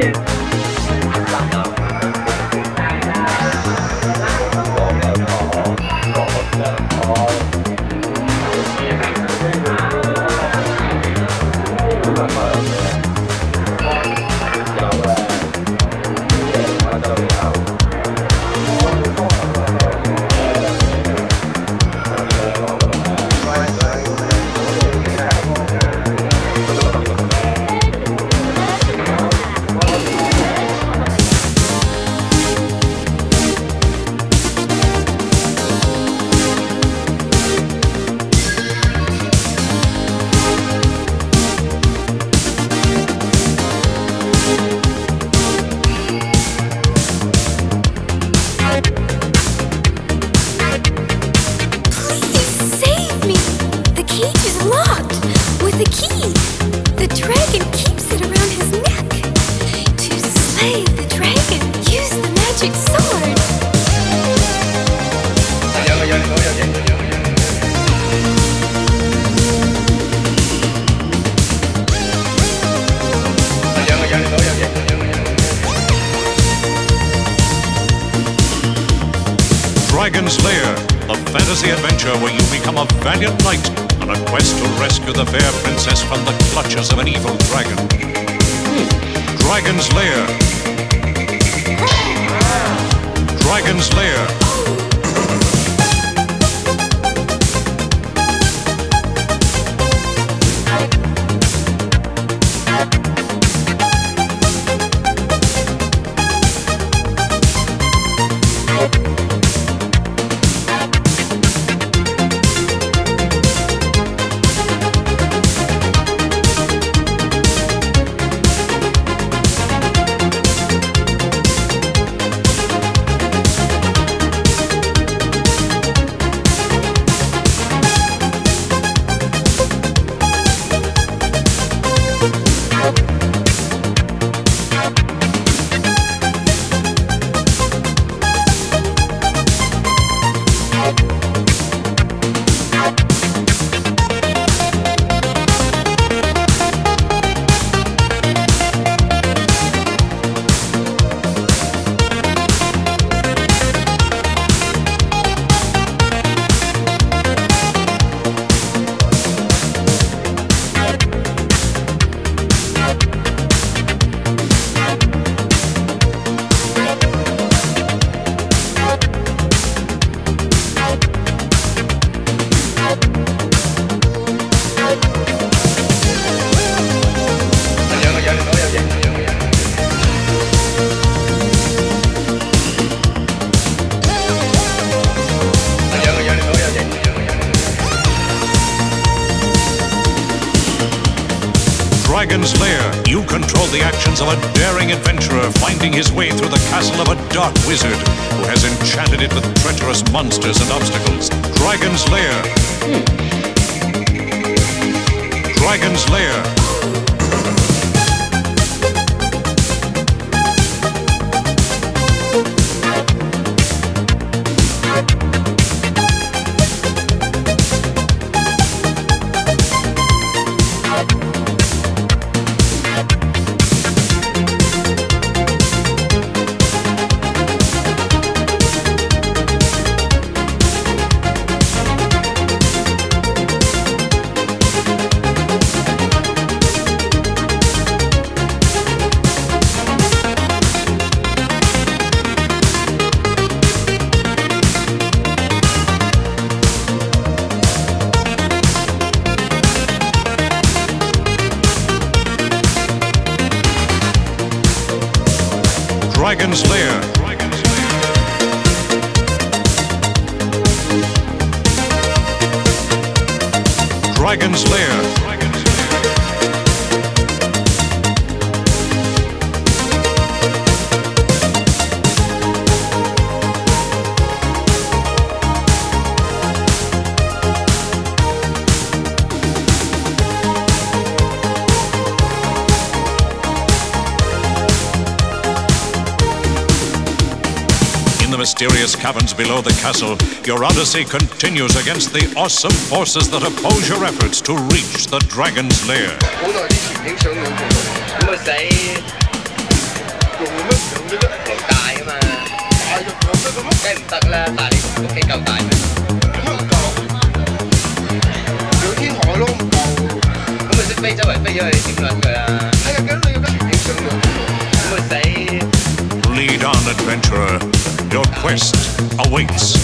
Dragon's Lair, a fantasy adventure where you become a valiant knight on a quest to rescue the fair princess from the clutches of an evil dragon. Dragon's Lair. Dragon's Lair. Dragon's Lair. You control the actions of a daring adventurer finding his way through the castle of a dark wizard who has enchanted it with treacherous monsters and obstacles. Dragon's Lair. Dragon's Lair. Dragon's Lair. Dragon's Lair. The mysterious caverns below the castle, your odyssey continues against the awesome forces that oppose your efforts to reach the Dragon's Lair. 用嘅咩？用嘅啫。 大啊嘛， 大就用得嘅咩？ 梗係唔得啦！但係你屋企夠大咩？ 點解唔夠？上天台咯，唔夠。 咁咪識飛周圍飛咗去點撚佢啊？ 哎呀，咁你要跟影相喎。 咁咪死！ Lead on, adventurer. Your quest awaits.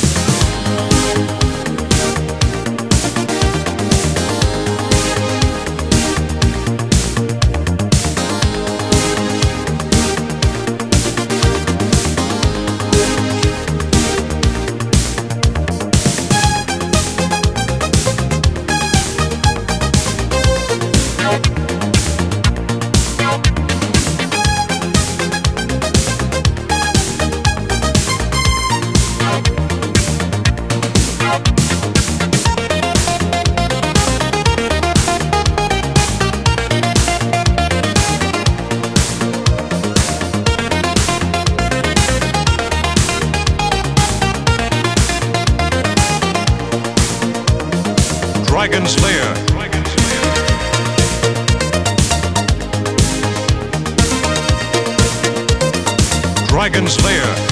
Dragon's Lair. Dragon's Lair.